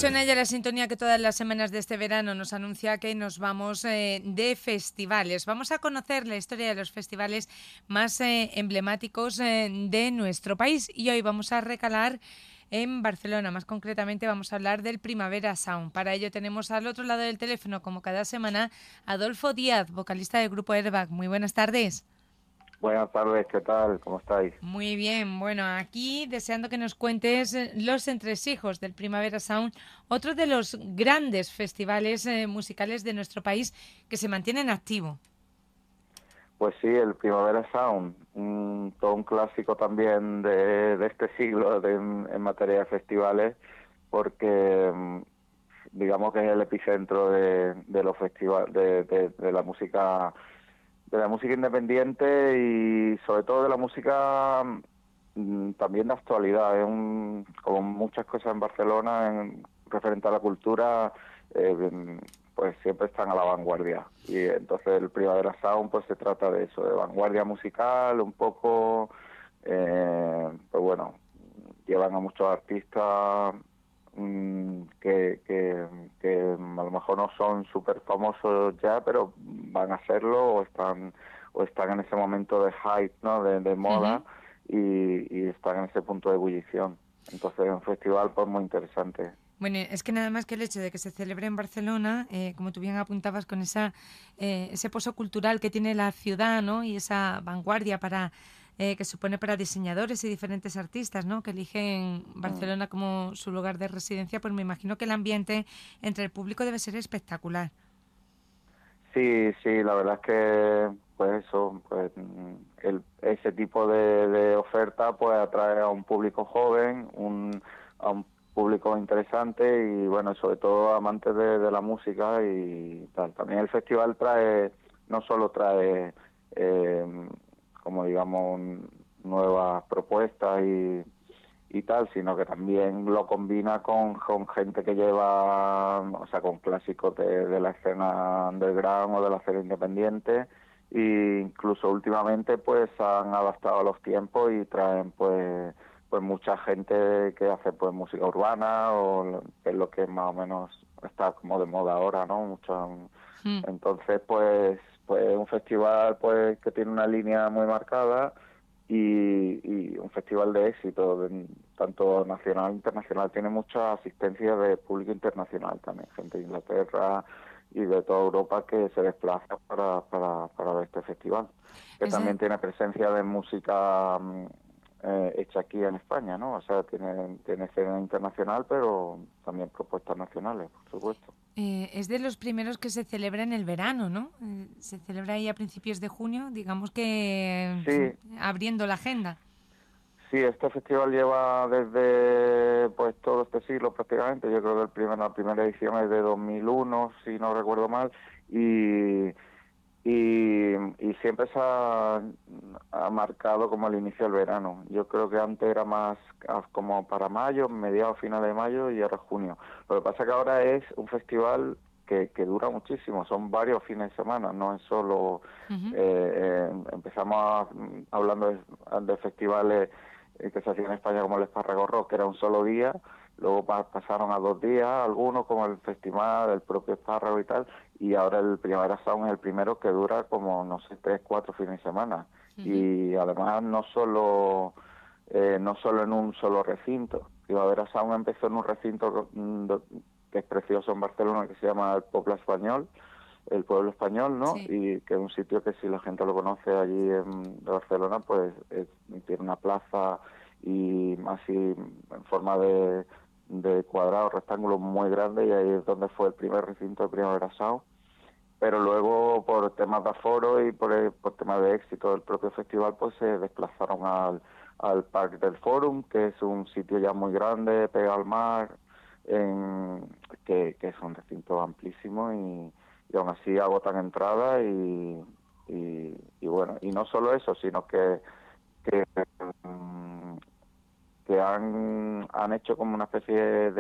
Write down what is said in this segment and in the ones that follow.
Suena ya la sintonía que todas las semanas de este verano nos anuncia que nos vamos de festivales. Vamos a conocer la historia de los festivales más emblemáticos de nuestro país y hoy vamos a recalar en Barcelona. Más concretamente vamos a hablar del Primavera Sound. Para ello tenemos al otro lado del teléfono, como cada semana, Adolfo Díaz, vocalista del grupo Airbag. Muy buenas tardes. Buenas tardes, ¿qué tal? ¿Cómo estáis? Muy bien, bueno, aquí deseando que nos cuentes los entresijos del Primavera Sound, otro de los grandes festivales musicales de nuestro país que se mantienen activo. Pues sí, el Primavera Sound, todo un clásico también de este siglo en materia de festivales, porque digamos que es el epicentro de los festivales, de la música independiente y sobre todo de la música también de actualidad. Como muchas cosas en Barcelona, referente a la cultura, pues siempre están a la vanguardia. Y entonces el Primavera Sound pues se trata de eso, de vanguardia musical, un poco, pues bueno, llevan a muchos artistas que a lo mejor no son súper famosos ya, pero van a serlo o están en ese momento de hype, ¿no? De moda y están en ese punto de ebullición. Entonces es un festival pues muy interesante. Bueno, es que nada más que el hecho de que se celebre en Barcelona, como tú bien apuntabas, con ese pozo cultural que tiene la ciudad, ¿no? Y esa vanguardia que supone para diseñadores y diferentes artistas, ¿no? Que eligen Mm. Barcelona como su lugar de residencia, pues me imagino que el ambiente entre el público debe ser espectacular. Sí, sí, la verdad es que pues eso, pues ese tipo de oferta pues atrae a un público joven, a un público interesante y bueno, sobre todo amantes de la música y tal. También el festival no solo trae eh, como digamos nuevas propuestas y tal, sino que también lo combina con gente que lleva, o sea, con clásicos de la escena underground o de la escena independiente, e incluso últimamente pues han adaptado a los tiempos y traen pues mucha gente que hace pues música urbana que es lo que más o menos está como de moda ahora, ¿no? Mm. Entonces pues un festival pues que tiene una línea muy marcada y un festival de éxito, tanto nacional e internacional. Tiene mucha asistencia de público internacional también, gente de Inglaterra y de toda Europa que se desplaza para ver este festival, que Esa, también tiene presencia de música hecha aquí en España, ¿no? O sea, tiene escena internacional, pero también propuestas nacionales, por supuesto. es de los primeros que se celebra en el verano, ¿no? Se celebra ahí a principios de junio, digamos que Sí, abriendo la agenda. sí, este festival lleva desde pues todo este siglo prácticamente. Yo creo que la primera edición es de 2001, si no recuerdo mal, y, y siempre ha marcado como el inicio del verano. Yo creo que antes era más como para mayo, mediados, finales de mayo y ahora junio. Lo que pasa que ahora es un festival que dura muchísimo, son varios fines de semana, no es solo... Ujú. empezamos hablando de festivales que se hacía en España como el Espárrago Rock, que era un solo día, luego pasaron a 2 días, algunos como el Festival, el propio Espárrago y tal, y ahora el Primavera Sound es el primero que dura como, no sé, 3, 4 fines de semana. Ujú. Y además no solo en un solo recinto. Primavera Sound empezó en un recinto que es precioso en Barcelona, que se llama el el pueblo español, ¿no? Sí. Y que es un sitio que si la gente lo conoce allí en Barcelona, pues tiene una plaza y así en forma de cuadrado, rectángulo muy grande y ahí es donde fue el primer recinto de Primavera Sound. Pero luego por temas de aforo y por temas de éxito del propio festival, pues se desplazaron al Parque del Fórum, que es un sitio ya muy grande, pegado al mar, que es un recinto amplísimo y aún así agotan entrada y bueno, y no solo eso, sino que, mm, que han hecho como una especie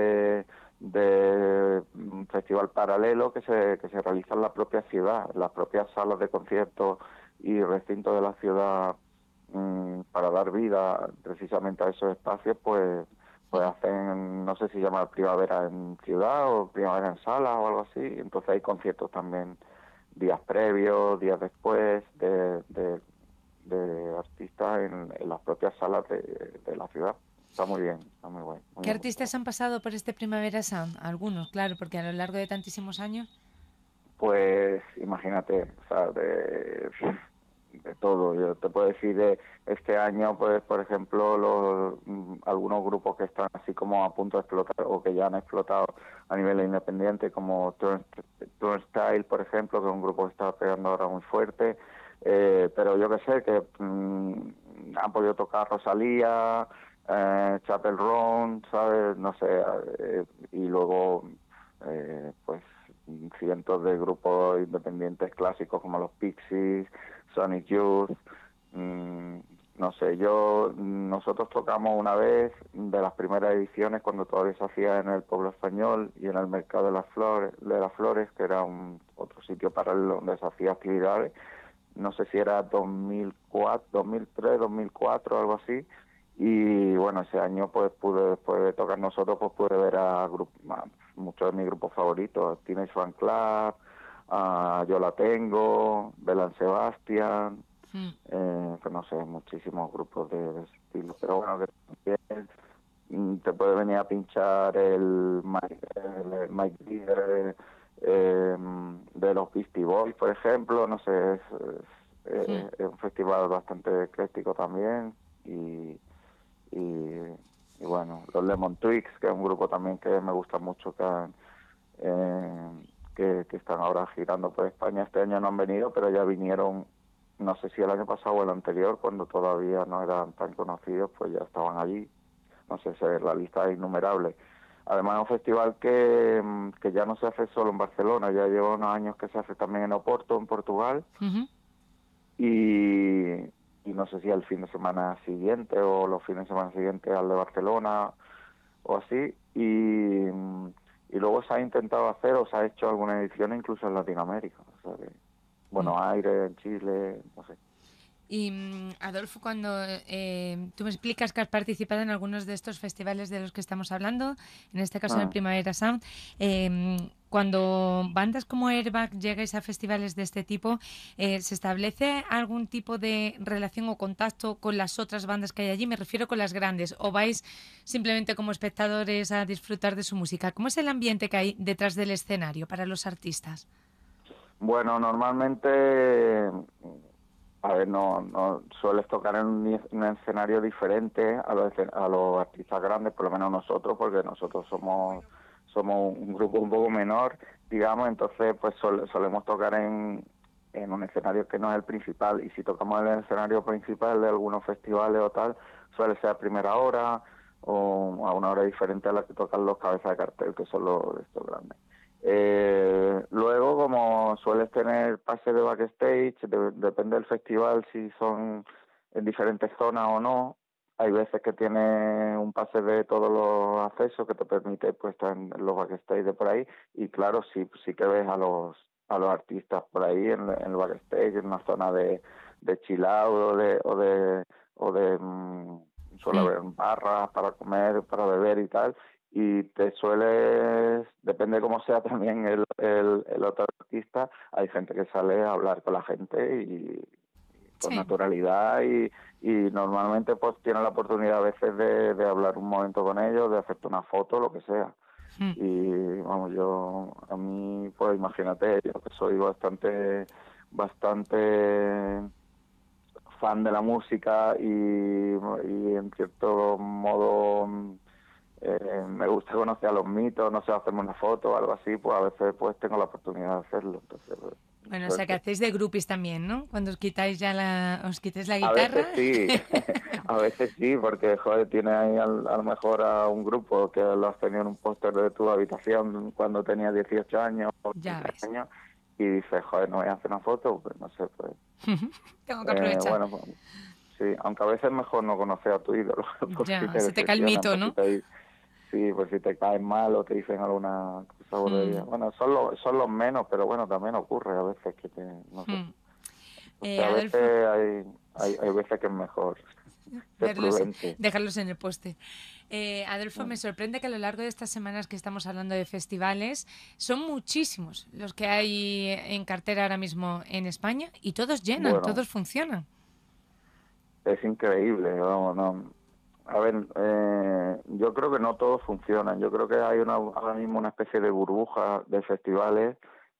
de un festival paralelo que se realiza en la propia ciudad, en las propias salas de conciertos y recintos de la ciudad, para dar vida precisamente a esos espacios, pues hacen, no sé si llama primavera en ciudad o primavera en sala o algo así. Entonces hay conciertos también días previos, días después de artistas en las propias salas de la ciudad. Está muy bien, está muy guay. Muy ¿Qué bien artistas montado. han pasado por este Primavera Sound? Algunos, claro, porque a lo largo de tantísimos años. Pues imagínate, o sea, de todo. Yo te puedo decir de este año, pues por ejemplo, algunos grupos que están así como a punto de explotar o que ya han explotado a nivel independiente, como Turnstile, por ejemplo, que es un grupo que está pegando ahora muy fuerte. Pero yo que sé, que han podido tocar Rosalía, Chapel Roan, ¿sabes? No sé, y luego pues cientos de grupos independientes clásicos como los Pixies, Sonic Youth, mmm, no sé, nosotros tocamos una vez de las primeras ediciones cuando todavía se hacía en el Pueblo Español y en el Mercado de las Flores, que era otro sitio paralelo donde se hacía actividades. No sé si era 2004, 2003, 2004, algo así. Y bueno, ese año pues pude, después de tocar nosotros, pues pude ver a muchos de mis grupos favoritos, Teenage Fan Club, a Yo La Tengo, Belán Sebastián, Mm. pues no sé, muchísimos grupos de ese estilo. Pero bueno, que también te puede venir a pinchar el Mike Leader de los Beastie Boys, por ejemplo, no sé, Mm. es un festival bastante ecléctico también y, y, y bueno, los Lemon Twigs, que es un grupo también que me gusta mucho, que están ahora girando por España. Este año no han venido, pero ya vinieron, no sé si el año pasado o el anterior, cuando todavía no eran tan conocidos, pues ya estaban allí. No sé, la lista es innumerable. Además es un festival que ya no se hace solo en Barcelona, ya lleva unos años que se hace también en Oporto, en Portugal, Ujú. y, y no sé si el fin de semana siguiente o los fines de semana siguientes al de Barcelona o así, y luego se ha intentado hacer o se ha hecho alguna edición incluso en Latinoamérica, o sea que, Mm. Buenos Aires, en Chile, no sé. Y Adolfo, cuando tú me explicas que has participado en algunos de estos festivales de los que estamos hablando, en este caso en el Ah. Primavera Sound, cuando bandas como Airbag llegáis a festivales de este tipo, ¿se establece algún tipo de relación o contacto con las otras bandas que hay allí? Me refiero con las grandes, ¿o vais simplemente como espectadores a disfrutar de su música? ¿Cómo es el ambiente que hay detrás del escenario para los artistas? Bueno, normalmente, a ver, no sueles tocar en un escenario diferente a los artistas grandes, por lo menos nosotros, porque nosotros somos un grupo un poco menor, digamos, entonces pues solemos tocar en un escenario que no es el principal, y si tocamos en el escenario principal de algunos festivales o tal, suele ser a primera hora o a una hora diferente a la que tocan los cabezas de cartel, que son los de estos grandes. Luego, como sueles tener pase de backstage, depende del festival si son en diferentes zonas o no. Hay veces que tiene un pase de todos los accesos que te permite pues estar en los backstage de por ahí, y claro, sí que ves a los artistas por ahí en el backstage, en una zona de chill out suele Mm. haber barras para comer, para beber y tal, y te sueles, depende de cómo sea también el otro artista, hay gente que sale a hablar con la gente y con Sí. naturalidad, y normalmente pues tienes la oportunidad a veces de hablar un momento con ellos, de hacerte una foto, lo que sea. Mm. Y vamos, a mí pues imagínate, yo que soy bastante fan de la música y en cierto modo me gusta conocer a los mitos, no sé, hacerme una foto o algo así, pues a veces pues tengo la oportunidad de hacerlo, entonces pues, Bueno, o sea que suerte. hacéis de groupies también, ¿no? Cuando os quitáis os quitéis la A veces guitarra. sí, a veces sí, porque joder, tienes ahí a lo mejor a un grupo que lo has tenido en un póster de tu habitación cuando tenías 18 años o Ya 20 ves. años, y dices, joder, no voy a hacer una foto, pues no sé, pues Tengo que aprovechar. bueno, pues, sí, aunque a veces es mejor no conocer a tu ídolo, por si Ya, te se te cae el decepcionan, mito, ¿no? sí, por si te caen mal o te dicen alguna cosa por ahí. Mm, Bueno, son los menos, pero bueno, también ocurre a veces no sé. mm. Entonces a veces Adolfo, hay veces que es mejor. Ser prudente. dejarlos en el poste. Adolfo, me sorprende que a lo largo de estas semanas que estamos hablando de festivales, son muchísimos los que hay en cartera ahora mismo en España y todos llenan, Bueno, todos funcionan. es increíble, vamos, no. A ver, yo creo que no todos funcionan. Yo creo que hay ahora mismo una especie de burbuja de festivales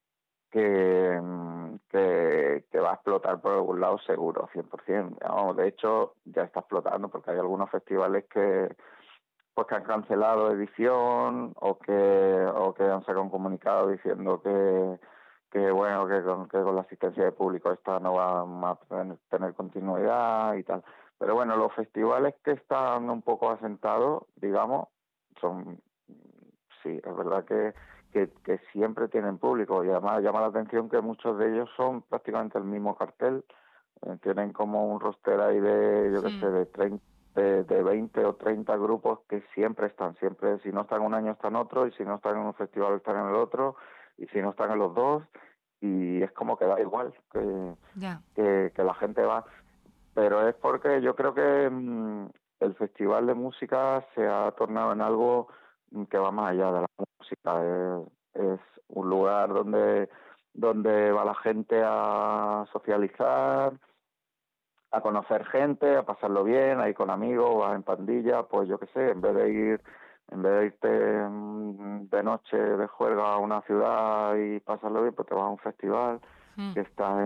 que va a explotar por algún lado seguro, 100%. Vamos, de hecho, ya está explotando porque hay algunos festivales que han cancelado edición o que han sacado un comunicado diciendo que bueno, que con la asistencia de público esta no va a tener continuidad y tal. Pero bueno, los festivales que están un poco asentados, digamos, son, sí, es verdad que siempre tienen público y además llama la atención que muchos de ellos son prácticamente el mismo cartel. Tienen como un roster ahí de, yo qué sé, de 30, de 20 o 30 grupos que siempre están, siempre, si no están un año están otro, y si no están en un festival están en el otro, y si no están en los dos, y es como que da igual Ya. que la gente va. Pero es porque yo creo que el festival de música se ha tornado en algo que va más allá de la música. Es un lugar donde va la gente a socializar, a conocer gente, a pasarlo bien, a ir con amigos, vas en pandilla, pues yo qué sé, en vez de irte de noche de juerga a una ciudad y pasarlo bien, pues te vas a un festival Mm. que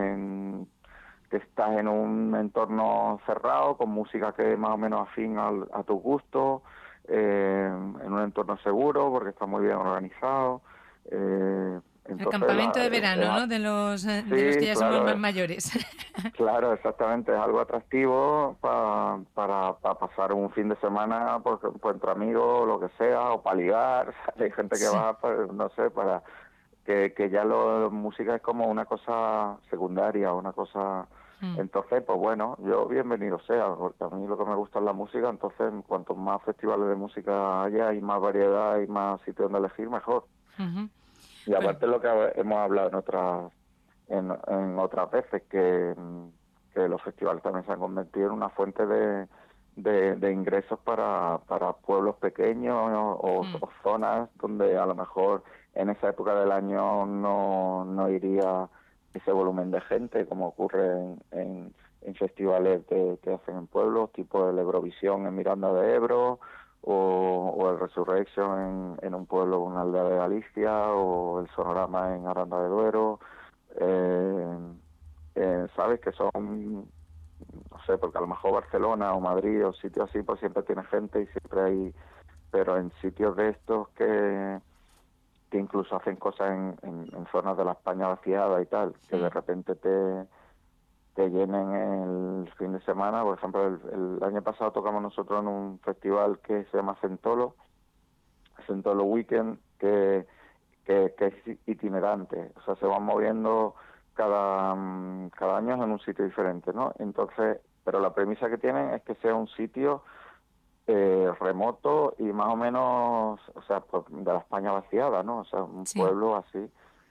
estás en un entorno cerrado, con música que es más o menos afín a tu gusto, en un entorno seguro, porque está muy bien organizado. El Entonces, campamento de verano, ¿no? De los que sí, ya somos más claro, mayores. claro, exactamente, es algo atractivo para pasar un fin de semana pues, entre amigos, lo que sea, o para ligar. Hay gente que Sí. va, pues, no sé, para que ya música es como una cosa secundaria, una cosa. Mm. Entonces, pues bueno, yo bienvenido sea, porque a mí lo que me gusta es la música, entonces cuanto más festivales de música haya y más variedad y más sitios donde elegir, mejor. Ujú. Y Bueno, aparte lo que hemos hablado en otras veces, que los festivales también se han convertido en una fuente de ingresos para pueblos pequeños mm, o zonas donde a lo mejor en esa época del año no iría ese volumen de gente, como ocurre en festivales que hacen en pueblos, tipo el Eurovisión en Miranda de Ebro, o el Resurrection en un pueblo, una aldea de Galicia, o el Sonorama en Aranda de Duero. eh, Sabes que son, no sé, porque a lo mejor Barcelona o Madrid o sitios así, pues siempre tiene gente y siempre hay, pero en sitios de estos que incluso hacen cosas en zonas de la España vaciada y tal, que de mm, repente te llenen el fin de semana. Por ejemplo, el año pasado tocamos nosotros en un festival que se llama Centolo Weekend, que es itinerante, o sea, se van moviendo cada año en un sitio diferente, ¿no? Entonces, pero la premisa que tienen es que sea un sitio remoto y más o menos, o sea, pues, de la España vaciada, ¿no? O sea, un sí. pueblo así.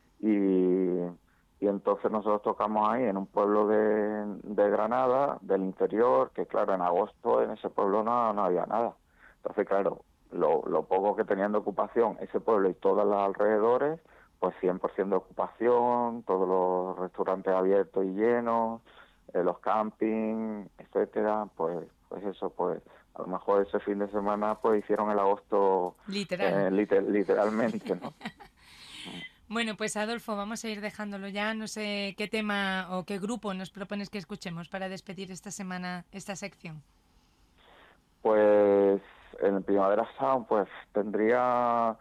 Y entonces nosotros tocamos ahí en un pueblo de Granada, del interior, que claro, en agosto en ese pueblo no había nada. Entonces, claro, lo poco que tenían de ocupación ese pueblo y todos los alrededores, pues 100% de ocupación, todos los restaurantes abiertos y llenos, los campings, etcétera, pues eso, pues a lo mejor ese fin de semana pues hicieron el agosto Literal. literalmente, ¿no? Bueno, pues Adolfo, vamos a ir dejándolo ya. No sé qué tema o qué grupo nos propones que escuchemos para despedir esta semana esta sección. Pues en el Primavera Sound pues tendría,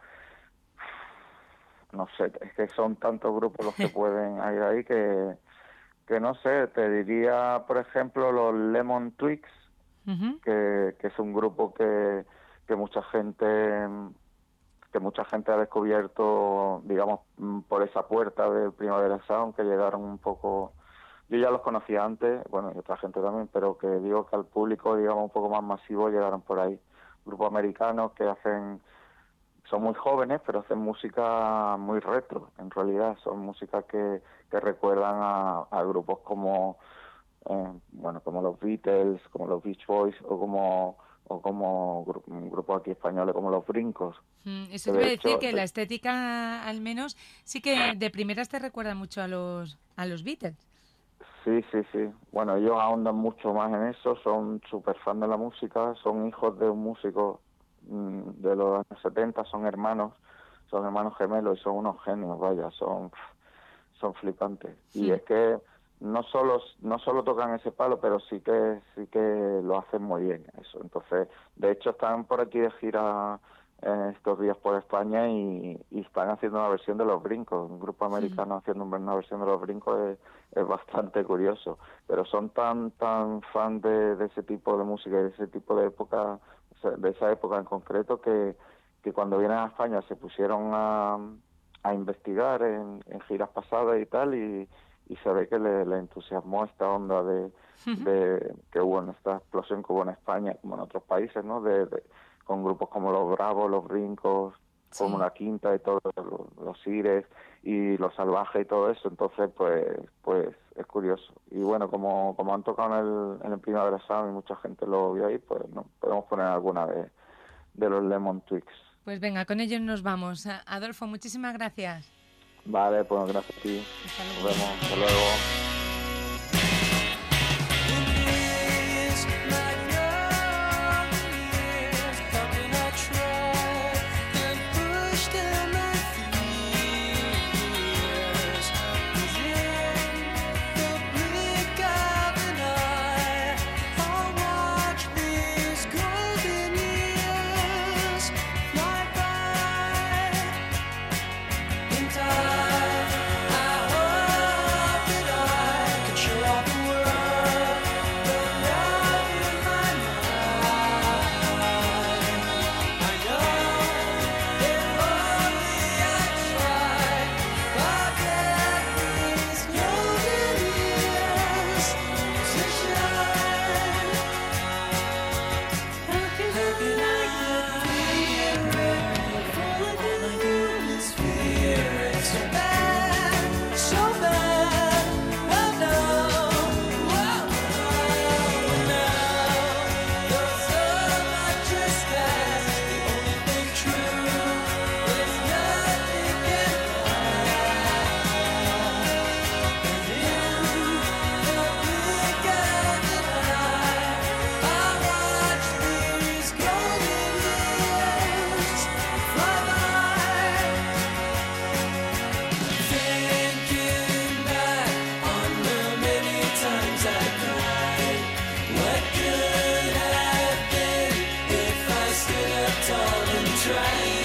no sé, es que son tantos grupos los que pueden ir ahí que no sé, te diría por ejemplo los Lemon Twigs, Ujú. que es un grupo que mucha gente que mucha gente ha descubierto, digamos, por esa puerta del Primavera Sound, que llegaron un poco. Yo ya los conocía antes, bueno, y otra gente también, pero que digo que al público, digamos, un poco más masivo llegaron por ahí. Grupos americanos que son muy jóvenes, pero hacen música muy retro, en realidad. Son música que recuerdan a grupos como bueno, como los Beatles, como los Beach Boys o como grupos aquí españoles como los Brincos. Eso Que te iba a de decir hecho, que la estética, al menos, sí que de primeras te recuerda mucho a los Beatles. sí, sí, sí. Bueno, ellos ahondan mucho más en eso, son súper fan de la música, son hijos de un músico de los años 70, son hermanos gemelos y son unos genios, vaya, son flipantes. Y es que no solo tocan ese palo, pero sí que lo hacen muy bien eso. Entonces, de hecho están por aquí de gira estos días por España y están haciendo una versión de Los Brincos, un grupo americano haciendo una versión de Los Brincos es bastante curioso, pero son tan fan de ese tipo de música y de ese tipo de época, o sea, de esa época en concreto, que cuando vienen a España se pusieron a investigar en giras pasadas y tal, y se ve que le entusiasmó esta onda de que hubo en esta explosión que hubo en España, como en otros países, ¿no? Con grupos como los Bravos, los Brincos, como la Quinta y todos los Sires y los Salvajes y todo eso. Entonces, pues es curioso. Y bueno, como han tocado en el Primavera Sound y mucha gente lo vio ahí, pues no podemos poner alguna de los Lemon Twigs. Pues venga, con ellos nos vamos. Adolfo, muchísimas gracias. Vale, pues gracias a ti. Hasta luego. Nos vemos. Hasta luego. Try